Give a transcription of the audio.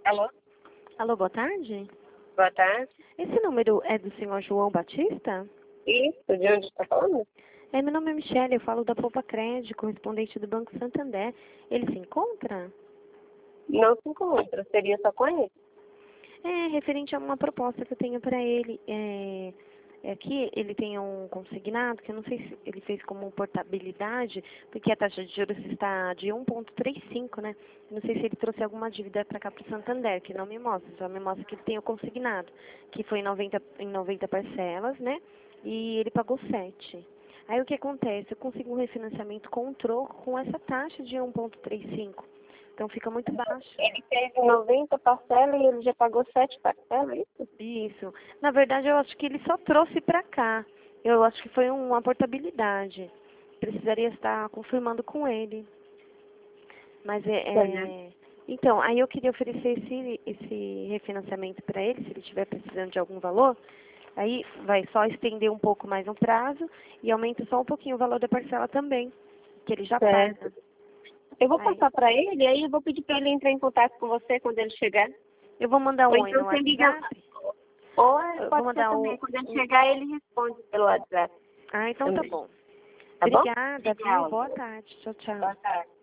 Alô? Alô, boa tarde. Boa tarde. Esse número é do senhor João Batista? Isso, de onde está falando? Meu nome é Michele, eu falo da Poupa Crédito, correspondente do Banco Santander. Ele se encontra? Não se encontra, seria só com ele. Referente a uma proposta que eu tenho para ele. Aqui ele tem um consignado, que eu não sei se ele fez como portabilidade, porque a taxa de juros está de 1,35, né? Não sei se ele trouxe alguma dívida para cá para o Santander, que não me mostra, só me mostra que ele tem o consignado, que foi em 90 parcelas, né? E ele pagou 7. Aí o que acontece? Eu consigo um refinanciamento com um troco com essa taxa de 1,35. Então fica muito baixo. Ele teve 90 parcelas e ele já pagou 7 parcelas, é isso? Isso. Na verdade, eu acho que ele só trouxe para cá. Eu acho que foi uma portabilidade. Precisaria estar confirmando com ele. Mas Então, aí eu queria oferecer esse refinanciamento para ele, se ele estiver precisando de algum valor. Aí vai só estender um pouco mais o prazo e aumenta só um pouquinho o valor da parcela também, que ele já paga. Eu vou Aí, passar para ele, aí eu vou pedir para ele entrar em contato com você quando ele chegar. eu vou mandar Ou um oi então no você liga. WhatsApp. Ou Eu vou pode ser mandar também, quando ele chegar ele responde pelo WhatsApp. Então tá Também. bom. Tá bom? Obrigada, viu? Legal. Boa tarde. Tchau, tchau. Boa tarde.